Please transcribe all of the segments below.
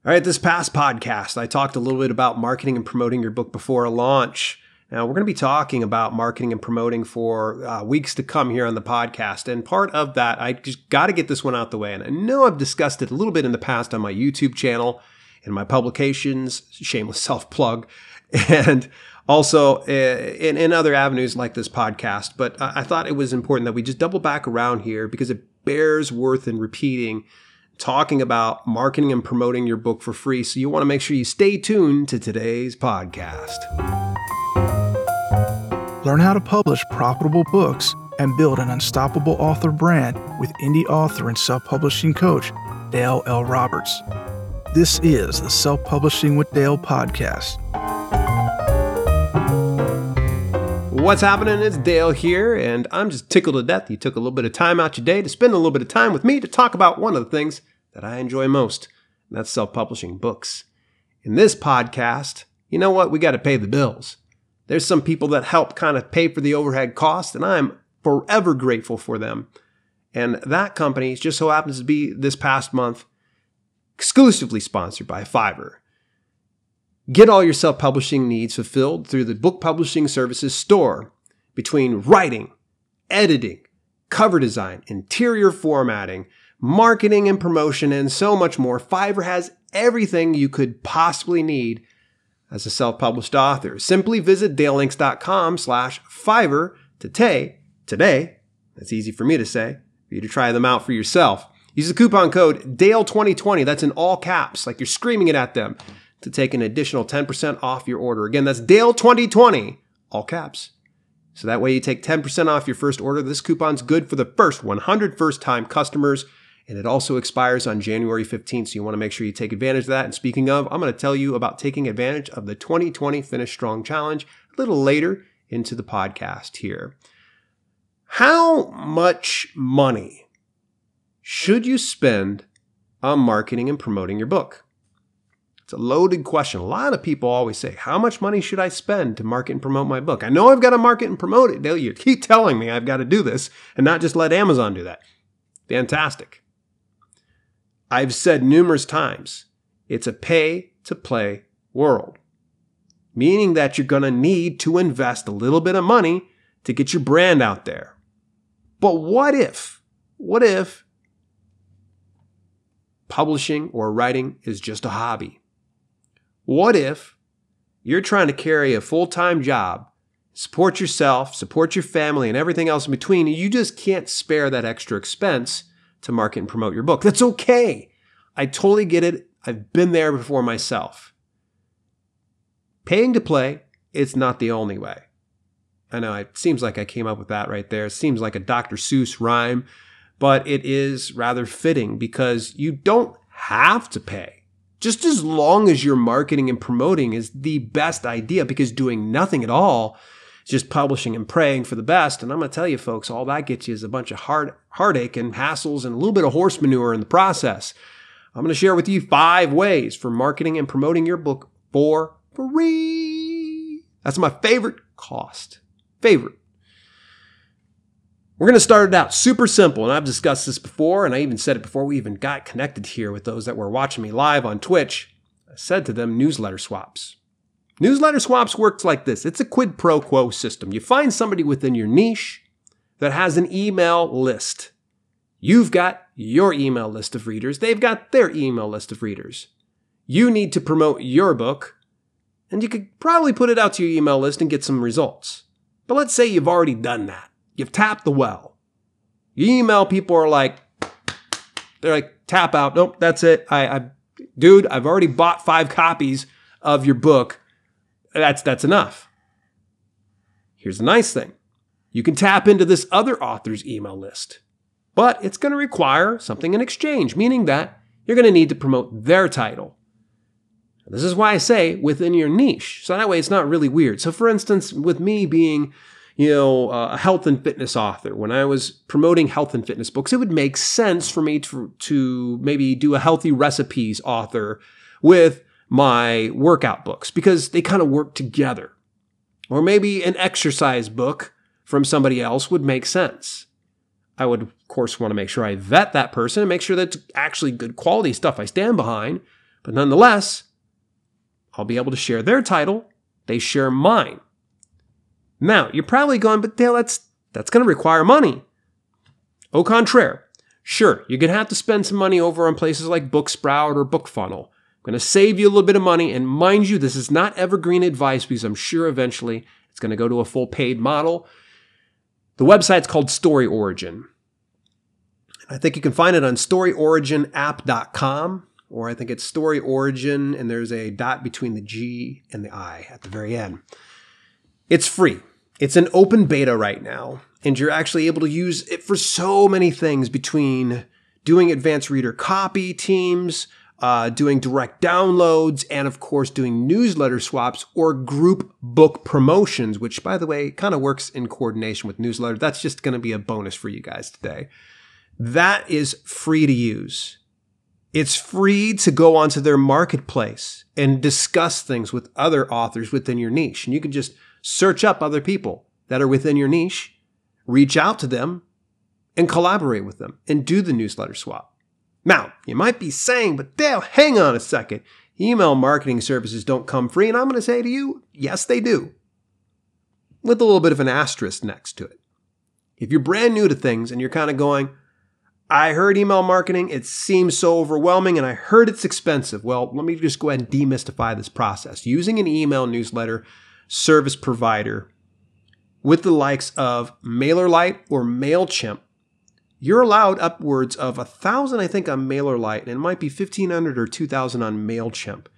All right, this past podcast, I talked a little bit about marketing and promoting your book before a launch. Now, we're going to be talking about marketing and promoting for weeks to come here on the podcast. And part of that, I just got to get this one out the way. And I know I've discussed it a little bit in the past on my YouTube channel, in my publications, shameless self-plug, and also in other avenues like this podcast. But I thought it was important that we just double back around here because it bears worth in repeating, talking about marketing and promoting your book for free. So you want to make sure you stay tuned to today's podcast. Learn how to publish profitable books and build an unstoppable author brand with indie author and self-publishing coach, Dale L. Roberts. This is the Self-Publishing with Dale podcast. What's happening? It's Dale here, and I'm just tickled to death you took a little bit of time out your day to spend a little bit of time with me to talk about one of the things that I enjoy most, and that's self-publishing books. In this podcast, you know what? We got to pay the bills. There's some people that help kind of pay for the overhead cost, and I'm forever grateful for them. And that company just so happens to be, this past month, exclusively sponsored by Fiverr. Get all your self-publishing needs fulfilled through the Book Publishing Services store. Between writing, editing, cover design, interior formatting, marketing and promotion, and so much more, Fiverr has everything you could possibly need as a self-published author. Simply visit dalelinks.com/Fiverr today, that's easy for me to say, for you to try them out for yourself. Use the coupon code DALE2020, that's in all caps, like you're screaming it at them, to take an additional 10% off your order. Again, that's DALE2020, all caps. So that way you take 10% off your first order. This coupon's good for the first 100 first-time customers, and it also expires on January 15th, so you want to make sure you take advantage of that. And speaking of, I'm going to tell you about taking advantage of the 2020 Finish Strong Challenge a little later into the podcast here. How much money should you spend on marketing and promoting your book? It's a loaded question. A lot of people always say, how much money should I spend to market and promote my book? I know I've got to market and promote it. You keep telling me I've got to do this and not just let Amazon do that. Fantastic. I've said numerous times, it's a pay-to-play world, meaning that you're going to need to invest a little bit of money to get your brand out there. But what if publishing or writing is just a hobby? What if you're trying to carry a full-time job, support yourself, support your family, and everything else in between, and you just can't spare that extra expense to market and promote your book? That's okay. I totally get it. I've been there before myself. Paying to play, it's not the only way. I know it seems like I came up with that right there. It seems like a Dr. Seuss rhyme, but it is rather fitting because you don't have to pay. Just as long as your marketing and promoting is the best idea, because doing nothing at all is just publishing and praying for the best. And I'm going to tell you, folks, all that gets you is a bunch of heartache and hassles and a little bit of horse manure in the process. I'm going to share with you 5 ways for marketing and promoting your book for free. That's my favorite cost. Favorite. We're going to start it out super simple, and I've discussed this before, and I even said it before we even got connected here with those that were watching me live on Twitch. I said to them, newsletter swaps. Newsletter swaps works like this. It's a quid pro quo system. You find somebody within your niche that has an email list. You've got your email list of readers. They've got their email list of readers. You need to promote your book, and you could probably put it out to your email list and get some results. But let's say you've already done that. You've tapped the well. You email people they're like, tap out. Nope, that's it. Dude, I've already bought 5 copies of your book. That's enough. Here's the nice thing. You can tap into this other author's email list, but it's going to require something in exchange, meaning that you're going to need to promote their title. This is why I say within your niche. So that way it's not really weird. So for instance, with me being a health and fitness author, when I was promoting health and fitness books, it would make sense for me to maybe do a healthy recipes author with my workout books because they kind of work together. Or maybe an exercise book from somebody else would make sense. I would, of course, want to make sure I vet that person and make sure that's actually good quality stuff I stand behind. But nonetheless, I'll be able to share their title. They share mine. Now, you're probably going, but Dale, that's going to require money. Au contraire. Sure, you're going to have to spend some money over on places like Booksprout or BookFunnel. I'm going to save you a little bit of money. And mind you, this is not evergreen advice because I'm sure eventually it's going to go to a full paid model. The website's called Story Origin. I think you can find it on storyoriginApp.com, or I think it's Story Origin, and there's a dot between the G and the I at the very end. It's free. It's an open beta right now, and you're actually able to use it for so many things, between doing advanced reader copy teams, doing direct downloads, and of course doing newsletter swaps or group book promotions, which, by the way, kind of works in coordination with newsletter. That's just going to be a bonus for you guys today. That is free to use. It's free to go onto their marketplace and discuss things with other authors within your niche. And you can just search up other people that are within your niche, reach out to them, and collaborate with them and do the newsletter swap. Now, you might be saying, but Dale, hang on a second. Email marketing services don't come free. And I'm going to say to you, yes, they do. With a little bit of an asterisk next to it. If you're brand new to things and you're kind of going, I heard email marketing, it seems so overwhelming, and I heard it's expensive. Well, let me just go ahead and demystify this process. Using an email newsletter service provider with the likes of MailerLite or MailChimp, you're allowed upwards of 1,000, I think, on MailerLite, and it might be 1,500 or 2,000 on MailChimp.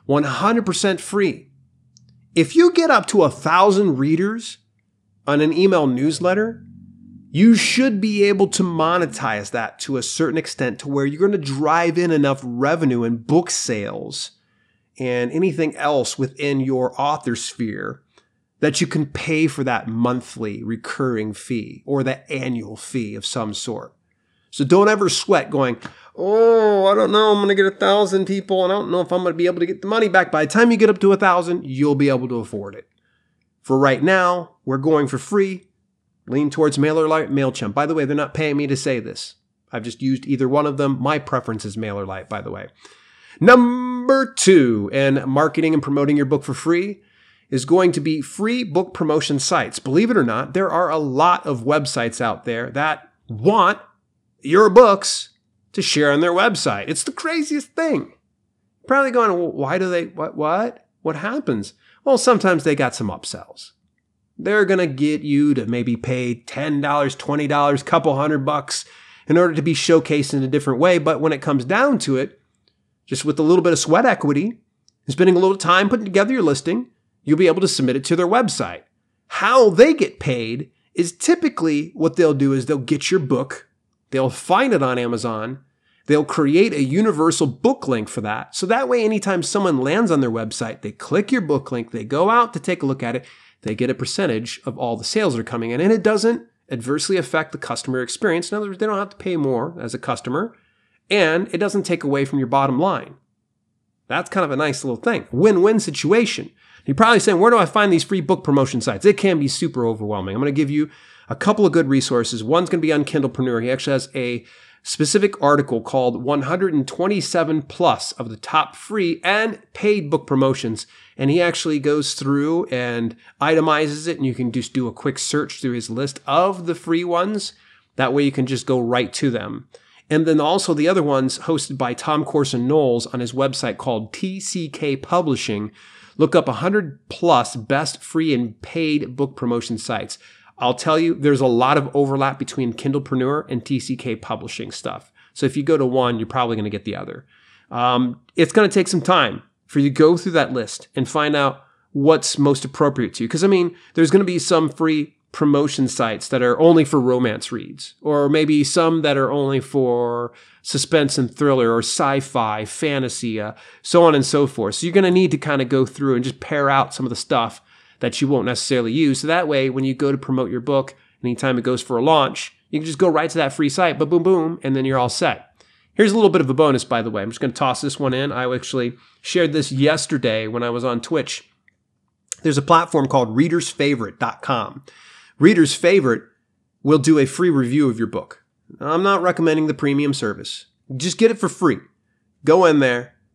100% free. If you get up to 1,000 readers on an email newsletter, you should be able to monetize that to a certain extent to where you're going to drive in enough revenue and book sales and anything else within your author sphere that you can pay for that monthly recurring fee or that annual fee of some sort. So don't ever sweat going, oh, I don't know, I'm going to get 1,000 people and I don't know if I'm going to be able to get the money back. By the time you get up to 1,000, you'll be able to afford it. For right now, we're going for free. Lean towards MailerLite, MailChimp. By the way, they're not paying me to say this. I've just used either one of them. My preference is MailerLite, by the way. Number 2, and marketing and promoting your book for free, is going to be free book promotion sites. Believe it or not, there are a lot of websites out there that want your books to share on their website. It's the craziest thing. You're probably going, well, why do they, what? What happens? Well, sometimes they got some upsells. They're going to get you to maybe pay $10, $20, couple $100 in order to be showcased in a different way. But when it comes down to it, just with a little bit of sweat equity and spending a little time putting together your listing, you'll be able to submit it to their website. How they get paid is typically what they'll do is they'll get your book, they'll find it on Amazon, they'll create a universal book link for that. So that way, anytime someone lands on their website, they click your book link, they go out to take a look at it, they get a percentage of all the sales that are coming in, and it doesn't adversely affect the customer experience. In other words, they don't have to pay more as a customer, and it doesn't take away from your bottom line. That's kind of a nice little thing. Win-win situation. You're probably saying, where do I find these free book promotion sites? It can be super overwhelming. I'm going to give you a couple of good resources. One's going to be on Kindlepreneur. He actually has a specific article called 127 plus of the top free and paid book promotions. And he actually goes through and itemizes it, and you can just do a quick search through his list of the free ones. That way you can just go right to them. And then also the other ones hosted by Tom Corson Knowles on his website called TCK Publishing. Look up 100 plus best free and paid book promotion sites. I'll tell you, there's a lot of overlap between Kindlepreneur and TCK Publishing stuff. So if you go to one, you're probably going to get the other. It's going to take some time for you to go through that list and find out what's most appropriate to you. Because, I mean, there's going to be some free promotion sites that are only for romance reads, or maybe some that are only for suspense and thriller or sci-fi, fantasy, so on and so forth. So you're going to need to kind of go through and just pare out some of the stuff that you won't necessarily use. So that way, when you go to promote your book, anytime it goes for a launch, you can just go right to that free site, boom, boom, boom, and then you're all set. Here's a little bit of a bonus, by the way. I'm just going to toss this one in. I actually shared this yesterday when I was on Twitch. There's a platform called readersfavorite.com. Reader's Favorite will do a free review of your book. I'm not recommending the premium service. Just get it for free. Go in there,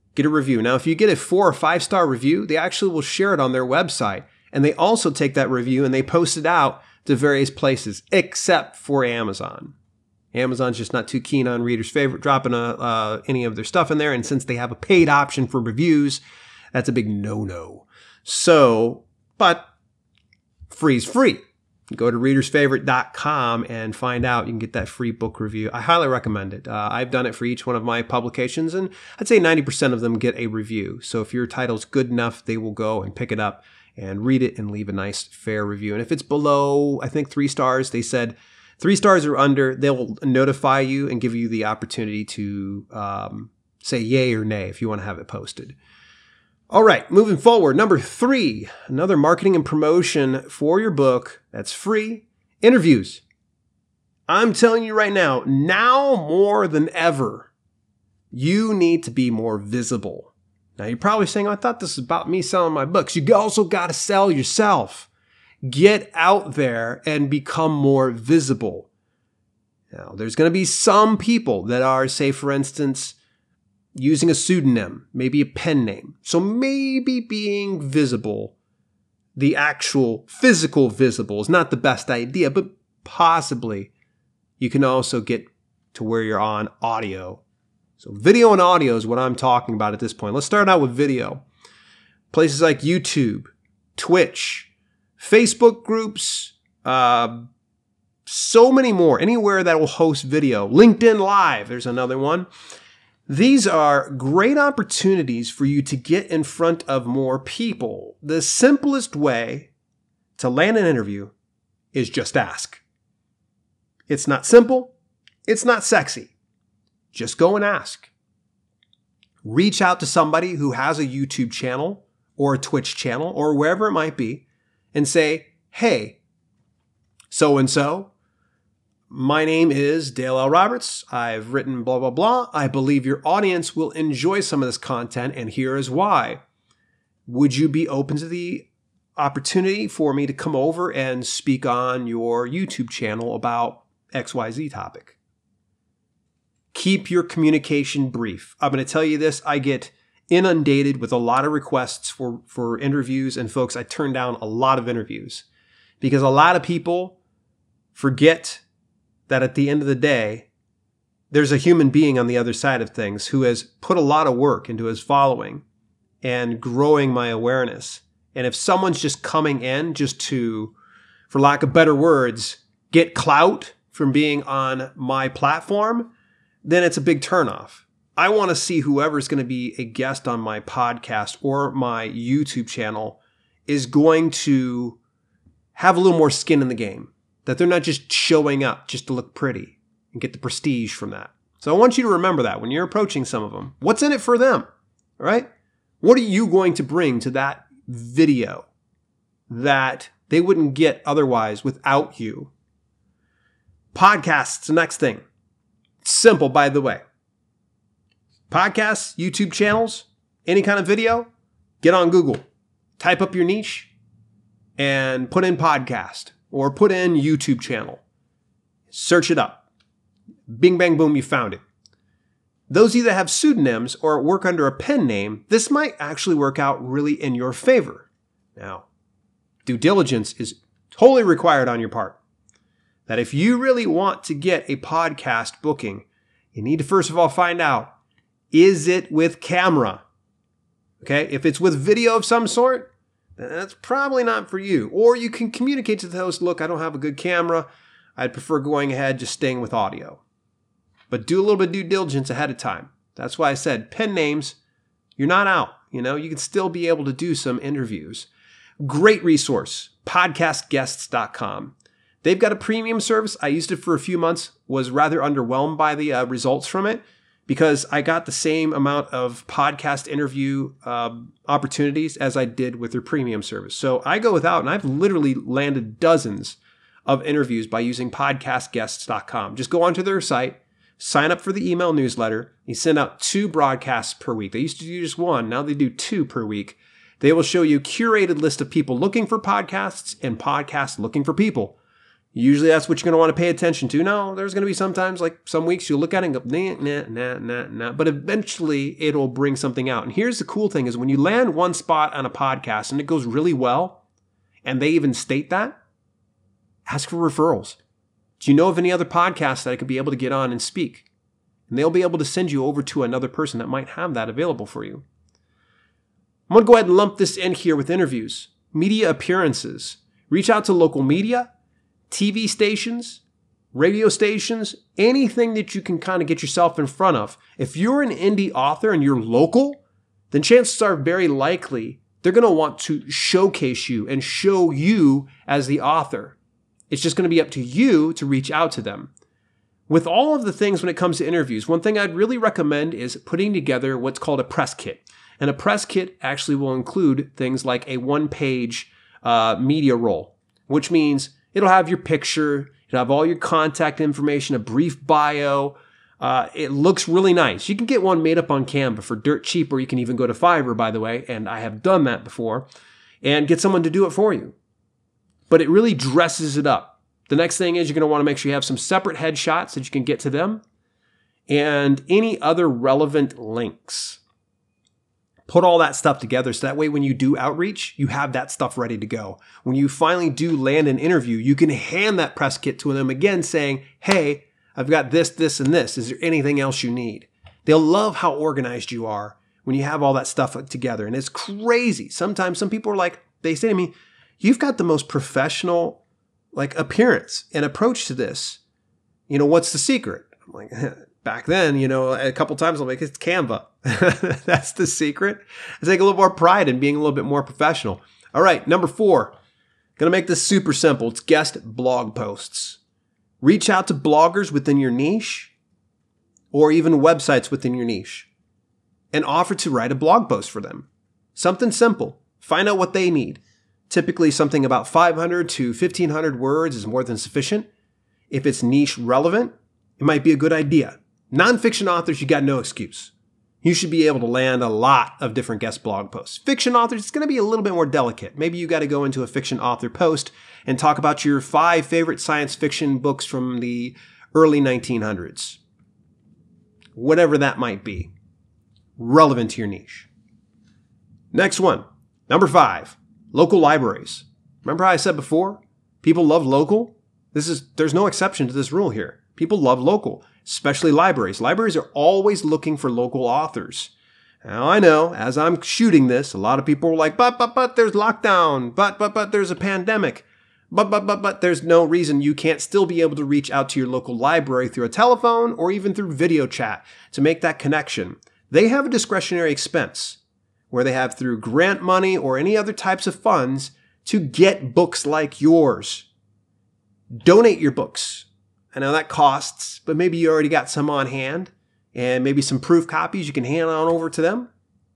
get a review. Now, if you get a 4 or 5 star review, they actually will share it on their website. And they also take that review and they post it out to various places, except for Amazon. Amazon's just not too keen on Reader's Favorite dropping any of their stuff in there. And since they have a paid option for reviews, that's a big no-no. So, but free's free. Go to readersfavorite.com and find out. You can get that free book review. I highly recommend it. I've done it for each one of my publications, and I'd say 90% of them get a review. So if your title's good enough, they will go and pick it up and read it and leave a nice, fair review. And if it's below, I think 3 stars, they said 3 stars or under, they'll notify you and give you the opportunity to say yay or nay if you want to have it posted. All right, moving forward. Number 3, another marketing and promotion for your book that's free, interviews. I'm telling you right now more than ever, you need to be more visible. Now, you're probably saying, I thought this was about me selling my books. You also got to sell yourself. Get out there and become more visible. Now, there's going to be some people that are, say, for instance, using a pseudonym, maybe a pen name. So maybe being visible, the actual physical visible, is not the best idea, but possibly you can also get to where you're on audio. So video and audio is what I'm talking about at this point. Let's start out with video. Places like YouTube, Twitch, Facebook groups, so many more. Anywhere that will host video. LinkedIn Live, there's another one. These are great opportunities for you to get in front of more people. The simplest way to land an interview is just ask. It's not simple. It's not sexy. Just go and ask. Reach out to somebody who has a YouTube channel or a Twitch channel or wherever it might be and say, hey, so-and-so, my name is Dale L. Roberts. I've written blah, blah, blah. I believe your audience will enjoy some of this content, and here is why. Would you be open to the opportunity for me to come over and speak on your YouTube channel about XYZ topic? Keep your communication brief. I'm going to tell you this. I get inundated with a lot of requests for interviews, and folks, I turn down a lot of interviews because a lot of people forget that at the end of the day, there's a human being on the other side of things who has put a lot of work into his following and growing my awareness. And if someone's just coming in just to, for lack of better words, get clout from being on my platform, then it's a big turnoff. I want to see whoever's going to be a guest on my podcast or my YouTube channel is going to have a little more skin in the game. That they're not just showing up just to look pretty and get the prestige from that. So I want you to remember that when you're approaching some of them. What's in it for them? All right? What are you going to bring to that video that they wouldn't get otherwise without you? Podcasts, the next thing. It's simple, by the way. Podcasts, YouTube channels, any kind of video, get on Google. Type up your niche and put in podcast. Or put in YouTube channel. Search it up. Bing, bang, boom, you found it. Those either have pseudonyms or work under a pen name. This might actually work out really in your favor. Now, due diligence is totally required on your part. That if you really want to get a podcast booking, you need to first of all find out, is it with camera? Okay, if it's with video of some sort, that's probably not for you. Or you can communicate to the host, look, I don't have a good camera. I'd prefer going ahead, just staying with audio. But do a little bit of due diligence ahead of time. That's why I said pen names, you're not out. You can still be able to do some interviews. Great resource, podcastguests.com. They've got a premium service. I used it for a few months, was rather underwhelmed by the results from it, because I got the same amount of podcast interview opportunities as I did with their premium service. So I go without, and I've literally landed dozens of interviews by using podcastguests.com. Just go onto their site, sign up for the email newsletter. You send out 2 broadcasts per week. They used to do just 1. Now they do 2 per week. They will show you a curated list of people looking for podcasts and podcasts looking for people. Usually that's what you're going to want to pay attention to. No, there's going to be sometimes, like some weeks you'll look at it and go, nah. But eventually it'll bring something out. And here's the cool thing is when you land one spot on a podcast and it goes really well, and they even state that, ask for referrals. Do you know of any other podcasts that I could be able to get on and speak? And they'll be able to send you over to another person that might have that available for you. I'm going to go ahead and lump this in here with interviews, media appearances. Reach out to local media, TV stations, radio stations, anything that you can kind of get yourself in front of. If you're an indie author and you're local, then chances are very likely they're going to want to showcase you and show you as the author. It's just going to be up to you to reach out to them. With all of the things when it comes to interviews, one thing I'd really recommend is putting together what's called a press kit. And a press kit actually will include things like a one-page media roll, which means it'll have your picture, it'll have all your contact information, a brief bio. It looks really nice. You can get one made up on Canva for dirt cheap, or you can even go to Fiverr, by the way, and I have done that before, and get someone to do it for you. But it really dresses it up. The next thing is you're going to want to make sure you have some separate headshots that you can get to them and any other relevant links. Put all that stuff together so that way when you do outreach, you have that stuff ready to go. When you finally do land an interview, you can hand that press kit to them again saying, hey, I've got this, this, and this. Is there anything else you need? They'll love how organized you are when you have all that stuff together. And it's crazy. Sometimes some people are like, they say to me, you've got the most professional appearance and approach to this. What's the secret? I'm like, back then, a couple times I'm like, it's Canva. That's the secret. I take a little more pride in being a little bit more professional. All right, number 4. Gonna make this super simple. It's guest blog posts. Reach out to bloggers within your niche or even websites within your niche and offer to write a blog post for them. Something simple. Find out what they need. Typically something about 500 to 1,500 words is more than sufficient. If it's niche relevant, it might be a good idea. Nonfiction authors, you got no excuse. You should be able to land a lot of different guest blog posts. Fiction authors, it's going to be a little bit more delicate. Maybe you got to go into a fiction author post and talk about your 5 favorite science fiction books from the early 1900s. Whatever that might be. Relevant to your niche. Next one. Number 5. Local libraries. Remember how I said before? People love local? There's no exception to this rule here. People love local, especially libraries. Libraries are always looking for local authors. Now, I know, as I'm shooting this, a lot of people are like, but, there's lockdown. But, there's a pandemic. But, there's no reason you can't still be able to reach out to your local library through a telephone or even through video chat to make that connection. They have a discretionary expense where they have through grant money or any other types of funds to get books like yours. Donate your books. I know that costs, but maybe you already got some on hand and maybe some proof copies you can hand on over to them.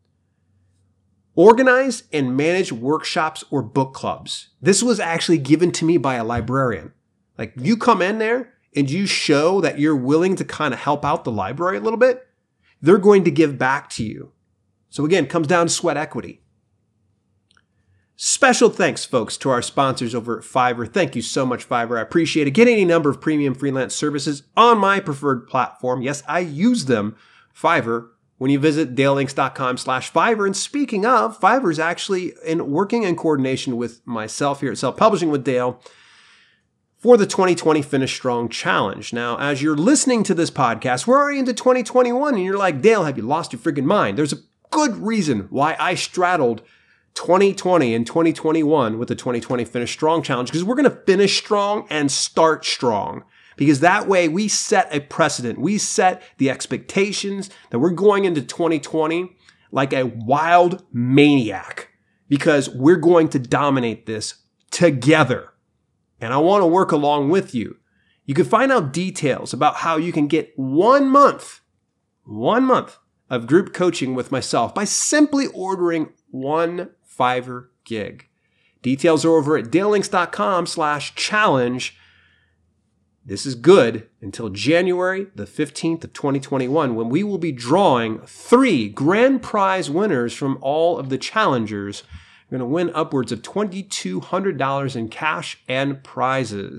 Organize and manage workshops or book clubs. This was actually given to me by a librarian. Like you come in there and you show that you're willing to kind of help out the library a little bit, they're going to give back to you. So again, it comes down to sweat equity. Special thanks, folks, to our sponsors over at Fiverr. Thank you so much, Fiverr. I appreciate it. Get any number of premium freelance services on my preferred platform. Yes, I use them, Fiverr, when you visit dalelinks.com/Fiverr. And speaking of, Fiverr is actually working in coordination with myself here at Self Publishing with Dale for the 2020 Finish Strong Challenge. Now, as you're listening to this podcast, we're already into 2021, and you're like, Dale, have you lost your friggin' mind? There's a good reason why I straddled 2020 and 2021 with the 2020 Finish Strong Challenge, because we're going to finish strong and start strong. Because that way we set a precedent. We set the expectations that we're going into 2020 like a wild maniac, because we're going to dominate this together. And I want to work along with you. You can find out details about how you can get 1 month of group coaching with myself by simply ordering one Fiverr gig. Details are over at dalelinks.com/challenge. This is good until January the 15th of 2021, when we will be drawing 3 grand prize winners from all of the challengers. We're going to win upwards of $2,200 in cash and prizes.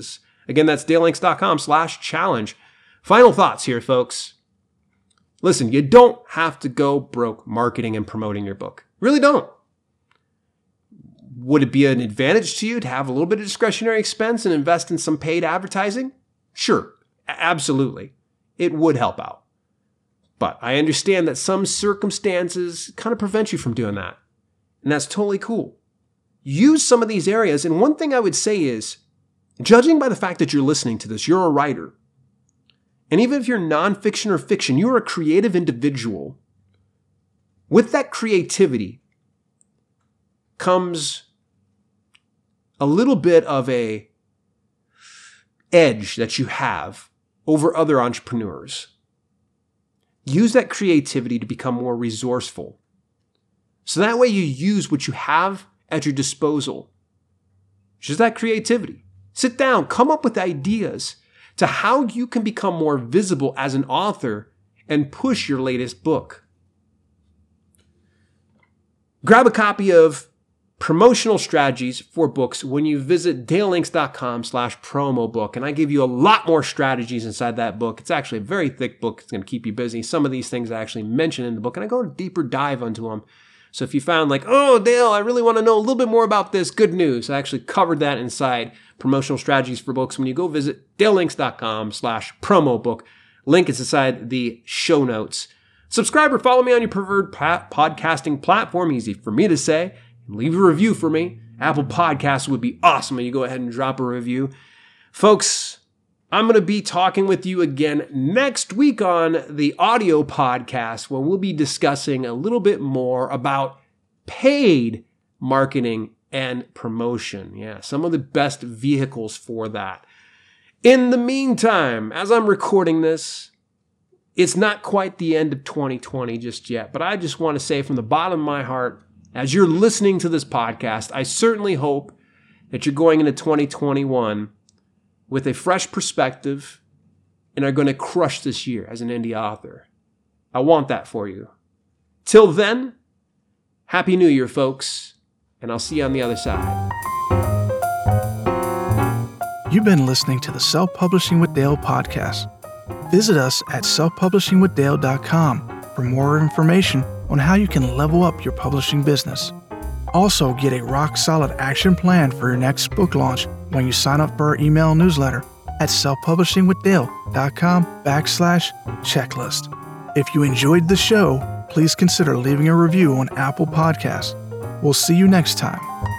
Again, that's dalelinks.com/challenge. Final thoughts here, folks. Listen, you don't have to go broke marketing and promoting your book. Really don't. Would it be an advantage to you to have a little bit of discretionary expense and invest in some paid advertising? Sure, absolutely. It would help out. But I understand that some circumstances kind of prevent you from doing that. And that's totally cool. Use some of these areas. And one thing I would say is, judging by the fact that you're listening to this, you're a writer. And even if you're nonfiction or fiction, you're a creative individual. With that creativity comes a little bit of a edge that you have over other entrepreneurs. Use that creativity to become more resourceful. So that way you use what you have at your disposal. Just that creativity. Sit down, come up with ideas to how you can become more visible as an author and push your latest book. Grab a copy of Promotional Strategies for Books when you visit dalelinks.com/promo book. And I give you a lot more strategies inside that book. It's actually a very thick book. It's going to keep you busy. Some of these things I actually mention in the book, and I go a deeper dive into them. So if you found like, oh, Dale, I really want to know a little bit more about this, good news. I actually covered that inside Promotional Strategies for Books when you go visit dalelinks.com/promo book. Link is inside the show notes. Subscribe or follow me on your preferred podcasting platform. Easy for me to say. Leave a review for me. Apple Podcasts would be awesome when you go ahead and drop a review. Folks, I'm going to be talking with you again next week on the audio podcast where we'll be discussing a little bit more about paid marketing and promotion. Yeah, some of the best vehicles for that. In the meantime, as I'm recording this, it's not quite the end of 2020 just yet, but I just want to say from the bottom of my heart, as you're listening to this podcast, I certainly hope that you're going into 2021 with a fresh perspective and are going to crush this year as an indie author. I want that for you. Till then, Happy New Year, folks, and I'll see you on the other side. You've been listening to the Self-Publishing with Dale podcast. Visit us at selfpublishingwithdale.com for more information on how you can level up your publishing business. Also, get a rock-solid action plan for your next book launch when you sign up for our email newsletter at selfpublishingwithdale.com/checklist. If you enjoyed the show, please consider leaving a review on Apple Podcasts. We'll see you next time.